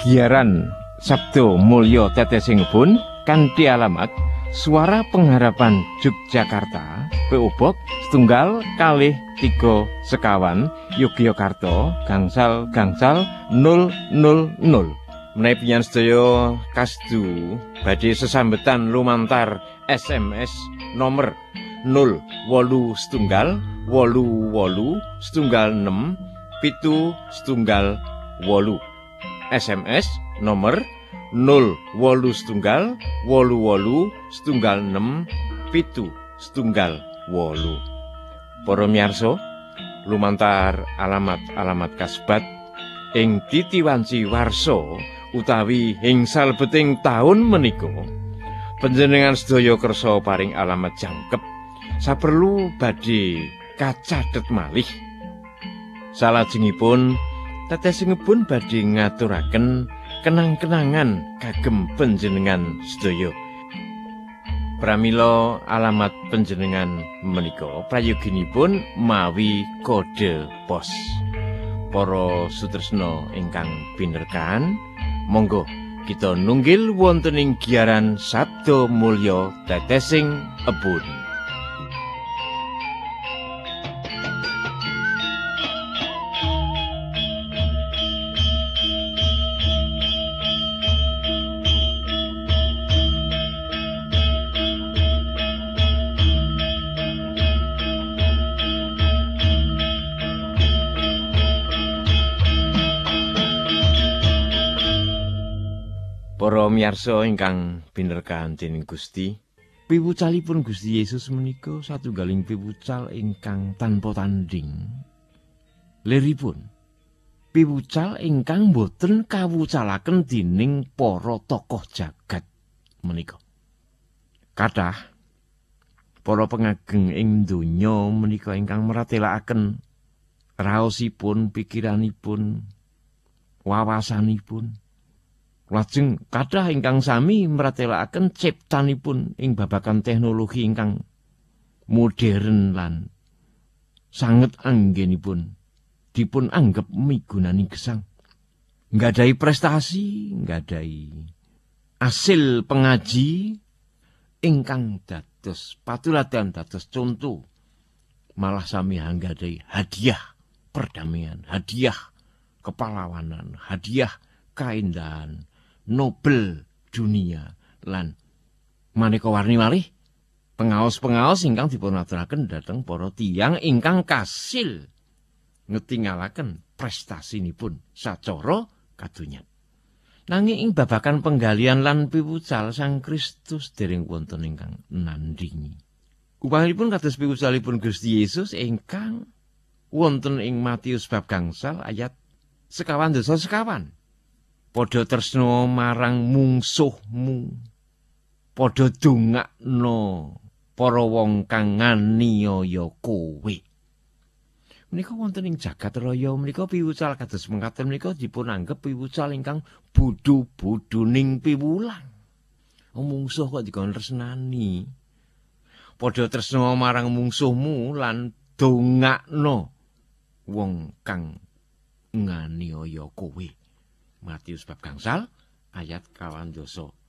Giaran Sabdo Mulya Tetesing kanthi alamat Suara Pengharapan Yogyakarta, PO Box 1-3 Sekawan, Yogyakarta, gangsal 000. Menawi panjenengan sedaya kasdu badhe sesambetan lumantar SMS nomor 081 88 86 778. SMS nomor 081 88 86 778. Para miyarsa, lumantar alamat kasebat ing titiwanci warsa utawi ing salebeting taun menika, panjenengan sedaya kersa paring alamat jangkep saperlu badhe kacathet malih. Salajengipun tetesingipun badhe ngaturaken kenang-kenangan kagem panjenengan sedaya. Pramila alamat panjenengan menika prayoginipun mawi kode pos. Para sutresna ingkang pinerkan, monggo kita nunggil wonten ing giaran Sabdo Mulya Tetesing Ebun. Para miyarsa ingkang pinerkan dening Gusti, piwucalipun Gusti Yesus menika satunggaling piwucal ingkang tanpa tanding. Liripun piwucal ingkang boten kawucalaken dening para tokoh jagat menika. Kathah para pengageng ing donya menika ingkang mratelakaken raosipun, pikiranipun, wawasanipun. Lajeng kathah ingkang sami mratelakaken ciptanipun ing babagan teknologi ingkang modern lan sanget anggenipun dipun anggep migunani gesang. Nggadahi prestasi, nggadahi asil pengaji ingkang dados patuladan, dados conto, malah sami nggadahi hadiah perdamaian, hadiah kepahlawanan, hadiah kaendahan Nobel dunia lan maneka warni malih pengaos-pengaos ingkang dipunaturaken dhateng para tiyang ingkang kasil ngetingalaken prestasinipun sacara kadonyan. Nanging ing babagan penggalian lan piwucal Sang Kristus dereng wonten ingkang nandingi. Upamipun kados piwucalipun Gusti Yesus ingkang wonten ing Matius bab gangsal ayat 51. Padha tresna marang mungsuhmu, padha dongakno para wong kang nganiaya kowe. Menika wonten ing jagat raya menika piwucal kados mekaten menika dipun anggep piwucal ingkang bodho-bodhoning piwulang. Mungsuh kok dikon tresnani. Padha tresna marang mungsuhmu lan dongakno wong kang nganiaya kowe. Matius bab gangsal ayat 51.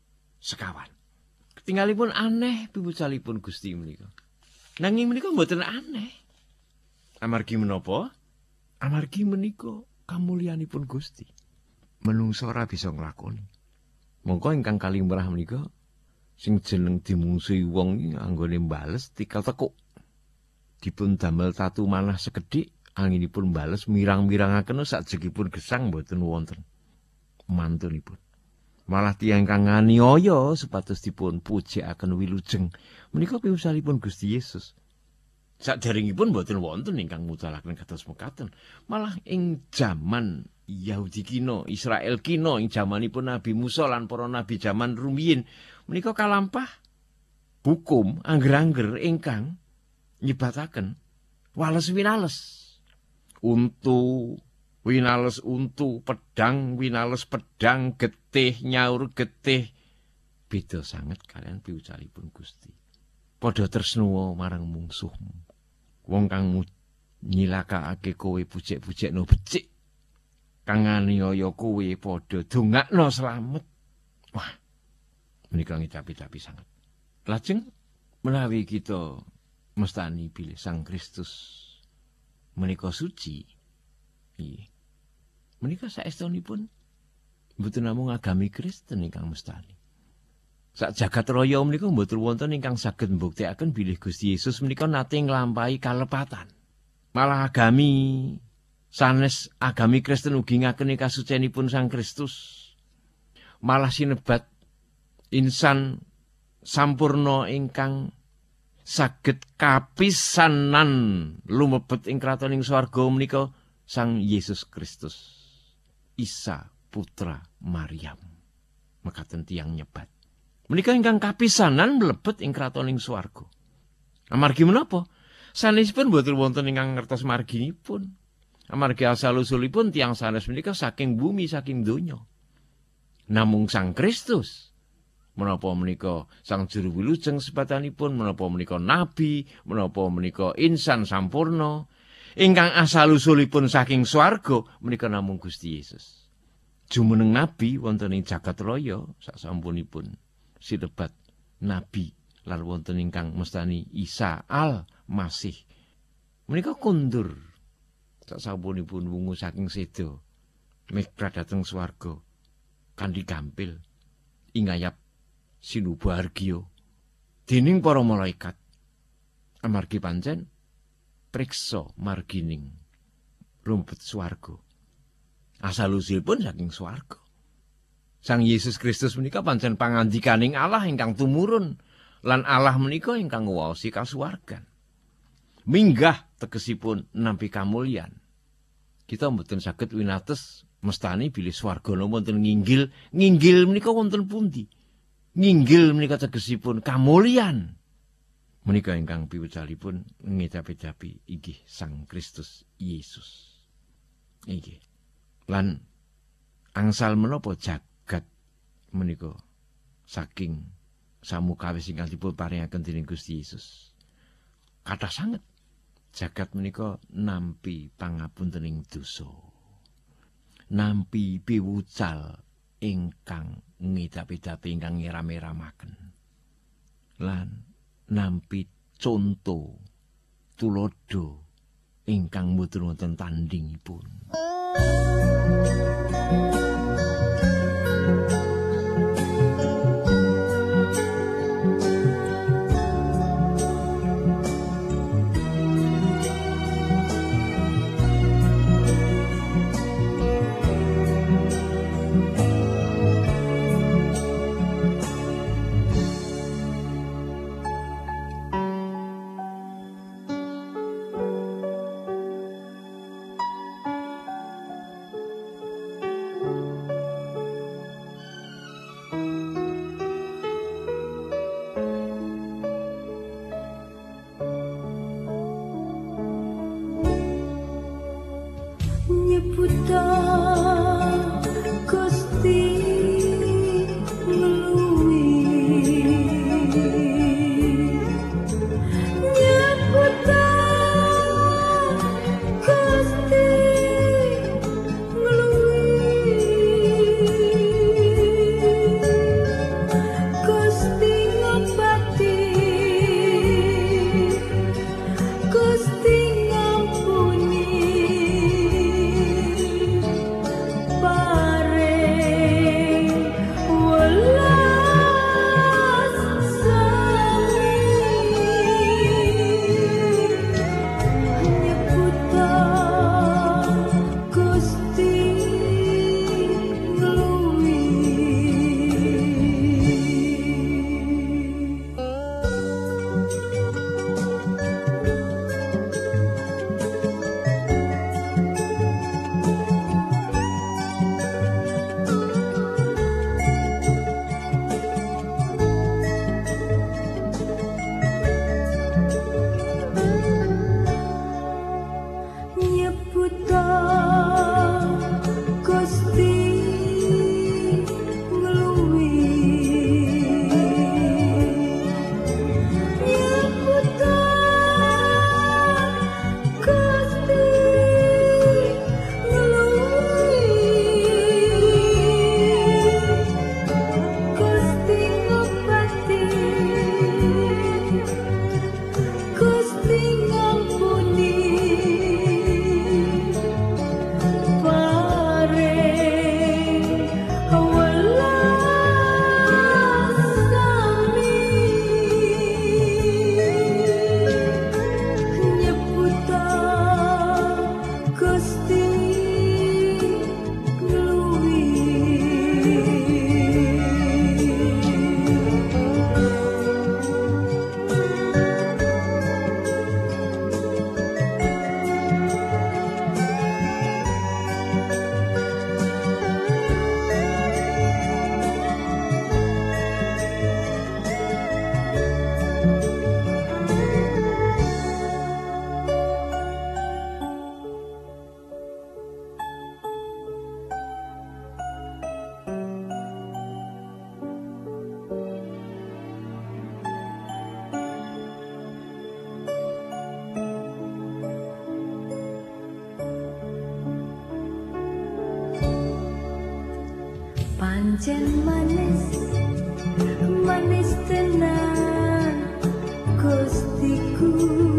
Ketinggalipun aneh piwucalipun Gusti menika. Nanging menika mboten aneh. Amargi menapa? Amargi menika kamulyanipun Gusti. Menungsa ora bisa nglakoni. Mongko ingkang kalimrah menika sing jeneng dimungsuhi wong iki anggone mbales tikal tekuk. Dipun damel tatu manah sekedhik anginipun mbales mirang-mirangaken sakjengipun gesang mboten wonten mantunipun. Malah tiyang kang nganiaya supados dipun pujikaken wilujeng menika piwusalipun Gusti Yesus. Saderengipun boten wonten ingkang mucalaken kados mekaten. Malah ing jaman Yahudi kina, Israel kina, ing jamanipun Nabi Musa lan para nabi jaman rumiyin menika kalampah hukum angger-angger ingkang nyebataken wales winales. Untu winales untu, pedang winales pedang, getih nyaur getih. Beda sanget kalian piwucalipun Gusti. Padha tresna marang mungsuhmu. Wong kang nyilakake kowe bujek-bujekno becik. kang nganiaya kowe padha dongakno slamet. Wah, menika ngicapi-capi sanget. Lajeng menawi kita mestani bilih Sang Kristus menika suci, menika saestunipun mboten namung agami Kristen ingkang mestani. Sak jagat raya menika mboten wonten ingkang saged mbuktekaken bilih Gusti Yesus menika nate nglampahi kalepatan. Malah agami sanes agami Kristen ugi ngakeni kasucienipun Sang Kristus. Malah sinebat insan sampurna ingkang saged kapisanan lumebet ing kratoning swarga menika Sang Yesus Kristus, Isa putra Maryam. Mekaten tiyang nyebat. Menika ingkang kapisanan mlebet ing kratoning swarga. Amargi menapa? Sanesipun boten wonten ingkang ngertos marginipun. Amargi asal-usulipun tiyang sanes menika saking bumi, saking donya. Namung Sang Kristus, menapa menika Sang Juru Wilujeng sebatanipun, menapa menika nabi, menapa menika insan sampurna, ingkang asal-usulipun saking swarga menika namung Gusti Yesus. Jumeneng nabi wonten ing jagat raya sasampunipun sinebat nabi lan wonten ingkang mestani Isa Al-Masih. Menika kundur sasampunipun wungu saking seda migrad dhateng swarga kanthi gampil ingayap sinubahargya dening para malaikat amargi pancen priksa margining rumput swarga. Asal-usulipun saking swarga. Sang Yesus Kristus menika pancen pangandikaning Allah ingkang tumurun lan Allah menika ingkang nguwaosi kasuwargan. Minggah tegesipun nampi kamulyan. Kita mboten saged winates mestani bilih swargana wonten nginggil. Nginggil menika wonten pundi? Nginggil menika tegesipun kamulyan. Menika ingkang piwucalipun ngecapi-capi inggih Sang Kristus Yesus. Inggih. Lan angsal menapa jagat menika saking samukawis ingkang dipun paringaken dening Gusti Yesus. Kathah sanget jagat menika nampi pangapuntening dosa. Nampi piwucal ingkang ngidapi-dapi ingkang ngiram-iramaken. Lan nampi conto tulodo ingkang mboten wonten tandingipun. pancen manis manis tenan Gustiku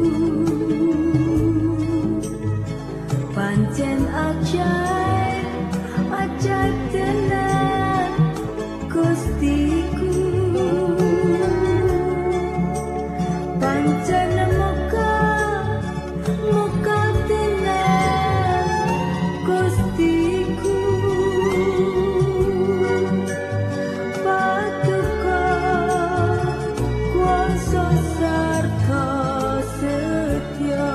pancen ajaib ajaib tenan Gustiku pancen muka muka tenan Gustiku Paduka kuasa sarta setia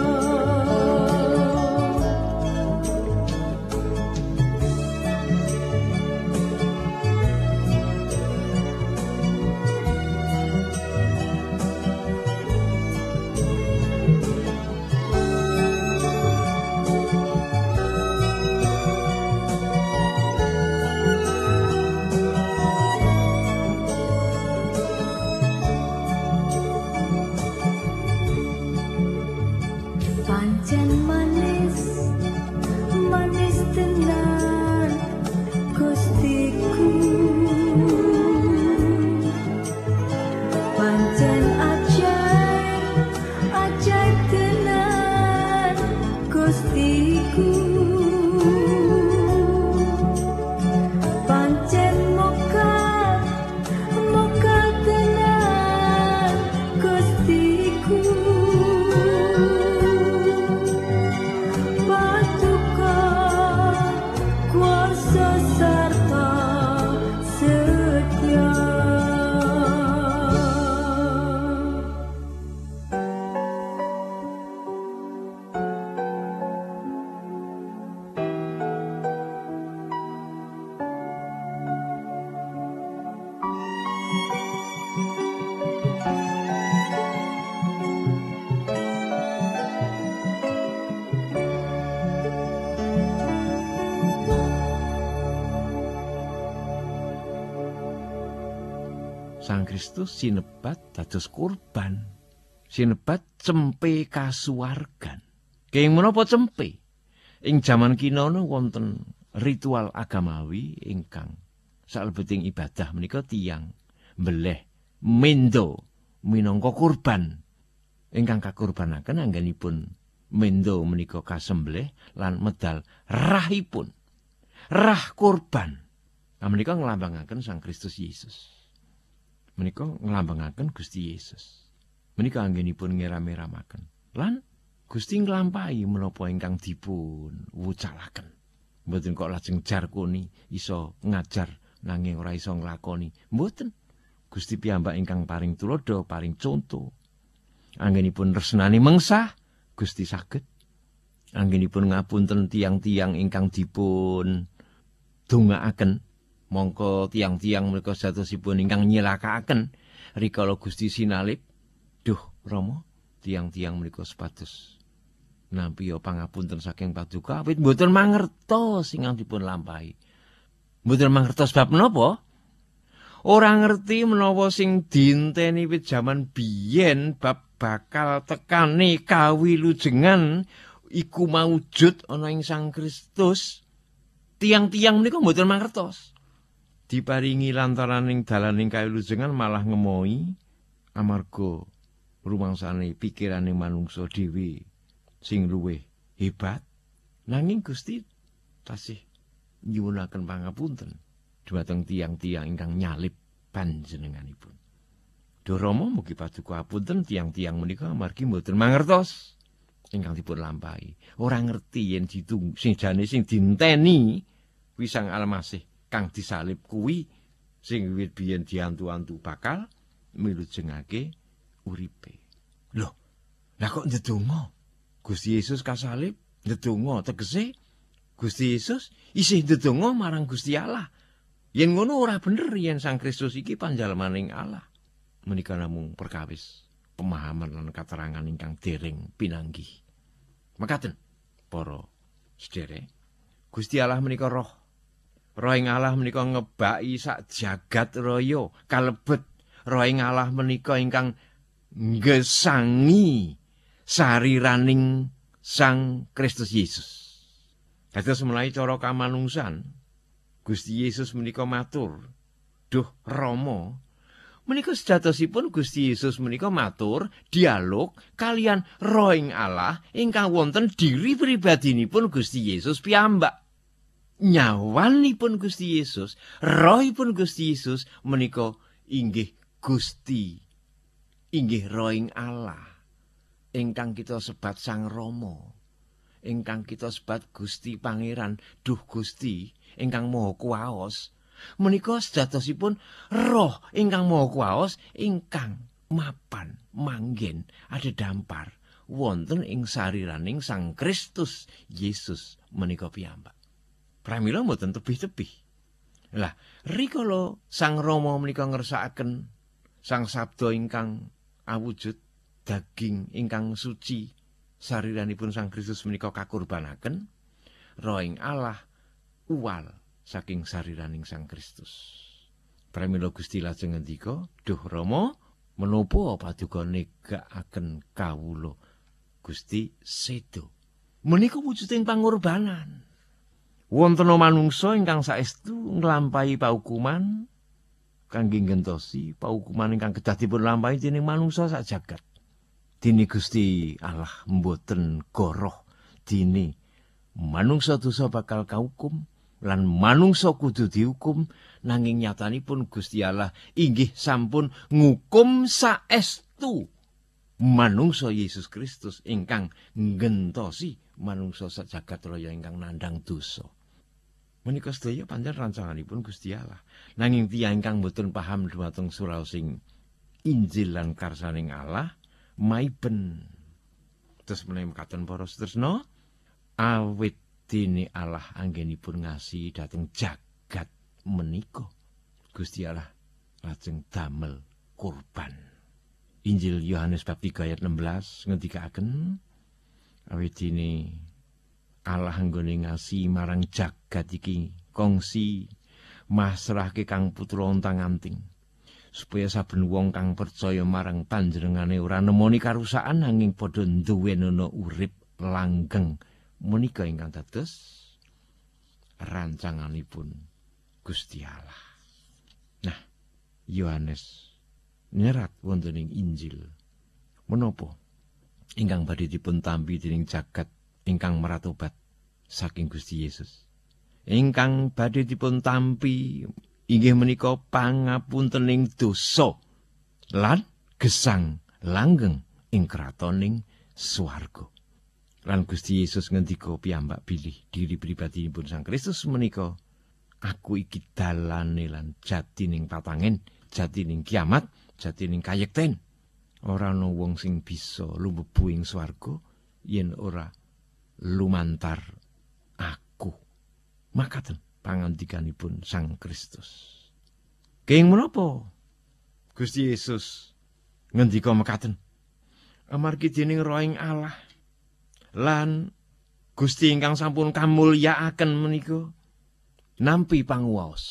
pancen manis manis tenan Gustiku pancen ajaib ajaib tenan Gustiku pancen muka muka tenan Gustiku Paduka kuasa sarta setia Sang Kristus sinebat dados kurban. Sinebat cempe kasuwargan. Kenging menapa cempe? Ing jaman kinono wonten ritual agamawi ingkang salebeting ibadah menika tiyang mbeleh mendo minangka kurban. Ingkang kakurbanaken anggenipun mendo menika kasembelih lan medal rahipun. Rah kurban. Nah, menika nglambangaken Sang Kristus Yesus. Menika nglambangaken Gusti Yesus. Menika anggenipun ngeram-eramaken. Lan Gusti nglampahi menapa ingkang dipun wucalaken. Mboten kok lajeng jarkoni iso ngajar nanging ora iso nglakoni. Mboten. Gusti piyambak ingkang paring tulodo, paring conto. Anggenipun resnani mengsah, Gusti saged. Anggenipun ngapunten tiang-tiang ingkang dipun dongaaken. Mongko tiang-tiang menika satosipun ingkang nyelakaken rikala Gusti sinalib. Duh Rama, tiang-tiang menika sepatus nampi pangapunten saking Paduka awit mboten mangertos ingkang dipun lampahi. Mboten mangertos bab menapa? Ora ngerti menawa sing dinteni wit jaman biyen bab bakal tekane kawilujengan iku maujud ana ing Sang Kristus. Tiang-tiang menika mboten mangertos. Diparingi lantaraning dalaning kawilujengan malah ngemoi amarga rumangsane pikirane manungsa dhewe sing luwih hebat. Nanging Gusti tasih nyuwunaken pangapunten dhumateng tiang-tiang ingkang nyalip panjenenganipun. Duh Rama mugi Paduka apunten tiang-tiang menika amargi mboten mangertos ingkang dipun lampahi. Ora ngerti yen sing jane sing dinteni kuwi Sang Almasih kang disalib kuwi sing wiwit biyen diantu-antu bakal milujengake uripe. Loh, lah kok ndedonga? Gusti Yesus kasalib ndedonga tegese Gusti Yesus isih ndedonga marang Gusti Allah. Yen ngono ora bener yen Sang Kristus iki panjalmaning Allah. Menika namung perkawis pemahaman lan katerangan ingkang dereng pinanggih. Mekaten para sedherek, Gusti Allah menika roh. Roh ing Allah menika ngebaki sak jagat raya, kalebet roh ing Allah menika ingkang nggesangi sariraning Sang Kristus Yesus. Dados menawi cara kamanungsan Gusti Yesus menika matur, "Duh Rama." Menika sejatosipun Gusti Yesus menika matur dialog kalian Roh ing Allah ingkang wonten diri pribadinipun Gusti Yesus piyambak. Nyawanipun Gusti Yesus, rohipun Gusti Yesus menika inggih Gusti, inggih Roh ing Allah ingkang kita sebat Sang Rama, ingkang kita sebat Gusti Pangeran, duh Gusti ingkang Maha Kuwaos. Menika sejatosipun roh ingkang Maha Kuwaos ingkang mapan manggen adhedhampar wonten ing sariraning Sang Kristus Yesus menika piyambak. Pramila mboten tebih-tebih. Lah, rikala Sang Rama menika ngersakaken Sang Sabda ingkang awujud daging ingkang suci sariranipun Sang Kristus menika kakurbanaken, Roh ing Allah uwal saking sariraning Sang Kristus. Pramila Gusti lajeng ngendika, "Duh Rama, menapa paduka negakaken kawula Gusti sedo." Menika wujuding pangorbanan. Wonten manungsa ingkang saestu nglampahi paukuman kangge ngentosi paukuman ingkang kedah dipun lampahi dening manungsa sak jagat. Dene Gusti Allah mboten goroh dene manungsa dosa bakal kaukum lan manungsa kudu dihukum, nanging nyatanipun Gusti Allah inggih sampun ngukum saestu manungsa Yesus Kristus ingkang nggentosi manungsa sak jagat raya ingkang nandhang dosa. Menika sedaya pancen rancanganipun Gusti Allah. Nanging tiyang ingkang boten paham dhumateng suraosing Injil lan karsaning Allah maiben. Terus menawi mekaten para setresna, awit dene Allah anggenipun ngasihi dhateng jagat menika, Gusti Allah lajeng damel kurban. Injil Yohanes bab 3 ayat 16 ngendikaken, awit dene Allah anggone ngasihi marang jagat iki kongsi masrahke Kang Putra ontang-anting, supaya saben wong kang percaya marang panjenengane ora nemoni karusakan nanging padha nduwènana urip langgeng. Menika ingkang dados rancanganipun Gusti Allah. Nah, Yohanes nyerat wonten ing Injil menapa ingkang badhe dipun tampi dening jagat ingkang maratobat saking Gusti Yesus. Ingkang badhe dipun tampi inggih menika pangapuntening dosa lan gesang langgeng ing kratoning swarga. Lan Gusti Yesus ngendika piyambak bilih diri pribadinipun Sang Kristus menika, "Aku iki dalane lan jatining patangen, jatining kiamat, jatining kayekten. Ora ana wong sing bisa lumbebu ing swarga yen ora lumantar aku." Makaten pangandikanipun Sang Kristus. Kenging menapa Gusti Yesus ngendika mekaten? Amargi dening Roh ing Allah lan Gusti ingkang sampun kamulyakaken menika nampi panguwaos.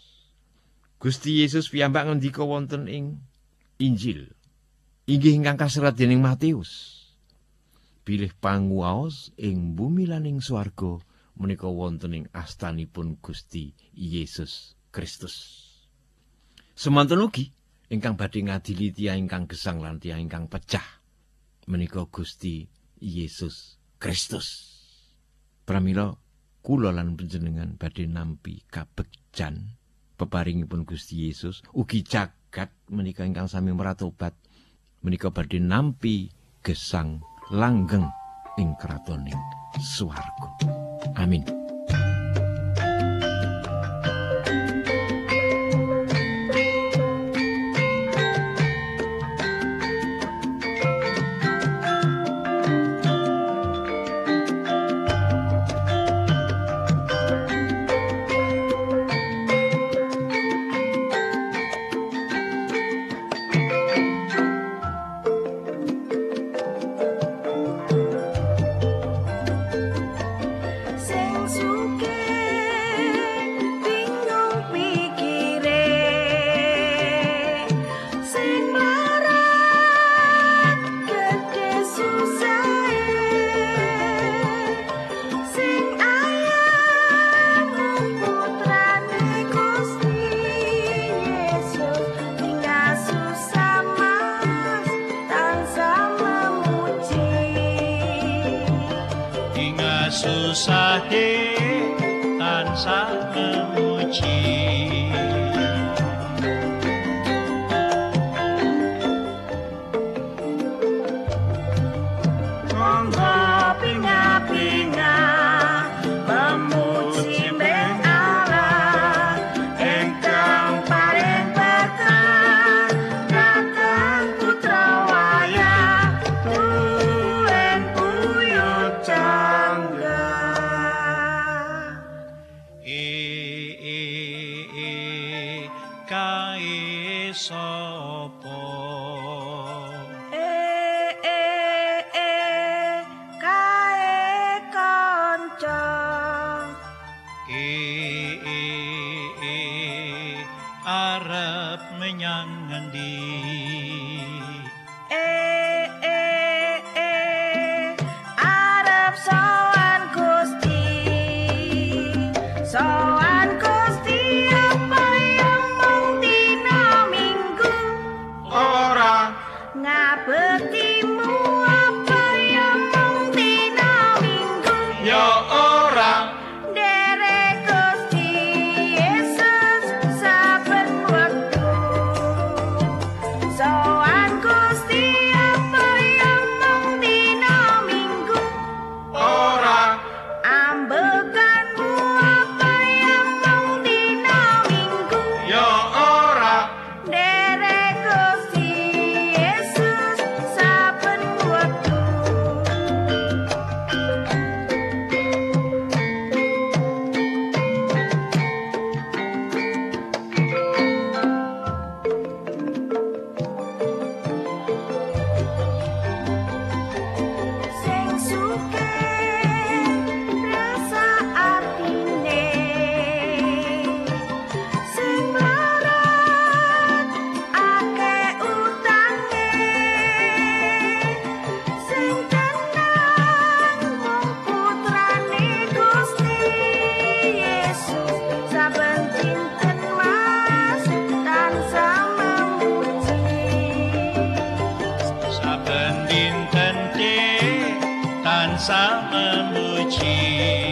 Gusti Yesus piyambak ngendika wonten ing Injil inggih ingkang kaserat dening Matius, "Bilih panguwaos ing bumi lan ing swarga menika wonten ing astanipun Gusti Yesus Kristus." Semanten ugi ingkang badhe ngadili tiyang ingkang gesang lan tiyang ingkang pecah menika Gusti Yesus Kristus. Pramila kula lan panjenengan badhe nampi kabegjan peparingipun Gusti Yesus, ugi jagat menika ingkang sami maratobat menika badhe nampi gesang langgeng ing kratoning swarga. Amin. Sing susah tansah memuji. Monggo pinga-pinga memuji Mbeng Allah ingkang paring berkah dhateng putra wayah tuwin buyut cangga. Kae sapa Kae kanca arep menyang ngendi arep sowan Gusti apa yang mung dina Minggu ora ngabektimu apa yang mung dina Minggu ya ora derek Gusti Yesus saben wektu sowan Gusti apa yang mung dina Minggu ora ambekanmu apa yang mung dina Minggu ya ora derek Gusti Yesus saben wektu. Sing sugih rasa atine sing mlarat akeh utange sing tenang mung putrane Gusti Yesus saben dinten mas tansah memuji. saben dinten tansah memuji.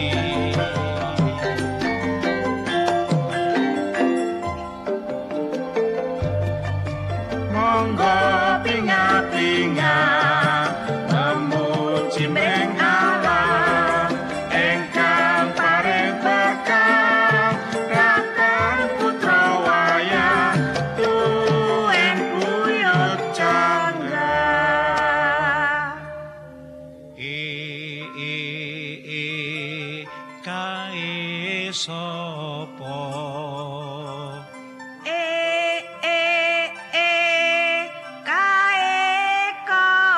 Monggo pinga-pinga memuji Mbeng Allah ingkang paring berkah dhateng putra wayah tuwin buyut cangga. Kae sapa Kae kanca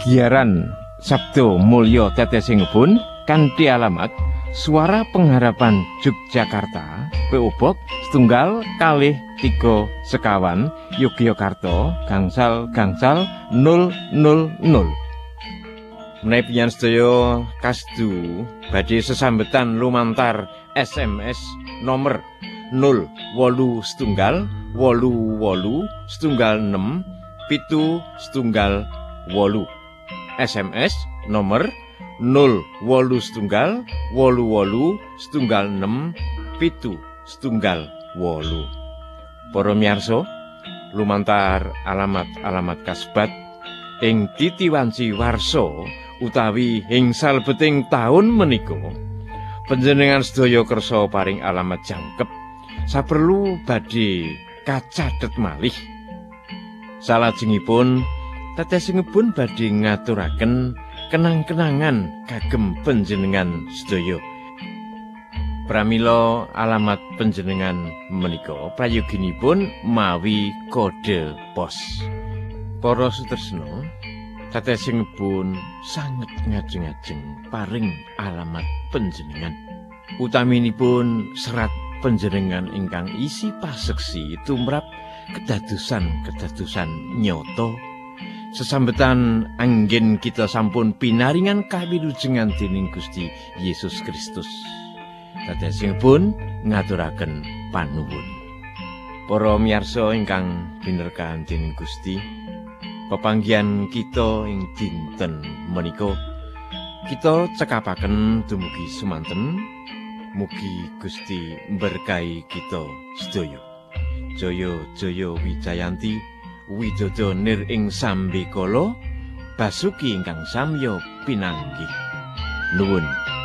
Siaran Sabdo Mulya Tetesing kanthi alamat Suara Pengharapan Yogyakarta, PO Box 123 Sekawan, Yogyakarta, gangsal 000. Menawi panjenengan sedaya kasdu badhe sesambetan lumantar SMS nomor 08188767778. SMS nomor 08188767778. Para miyarsa, lumantar alamat-alamat kasebat ing titiwanci warsa utawi ing salebeting taun menika, panjenengan sedaya kersa paring alamat jangkep saperlu badhe kacathet malih. Salajengipun tetesingipun badhe ngaturaken kenang-kenangan kagem panjenengan sedaya. Pramila alamat panjenengan menika prayoginipun mawi kode pos. Para sutresna, tetesingipun sanget ngajeng-ajeng paring alamat panjenengan. Utaminipun serat panjenengan ingkang isi paseksi tumrap kedadosan nyata. Sesambetan anggen kita sampun pinaringan kawilujengan dening Gusti Yesus Kristus. Tetesingipun ngaturaken panuwun. Para miyarsa ingkang binerkahan dening Gusti, pepanggihan kita ing dinten menika kita cekapaken dumugi semanten. Mugi Gusti mberkahi kita sedaya. Jaya jaya Wijayanti, widodo nir ing sambikala, basuki ingkang samya pinanggih. Nuwun.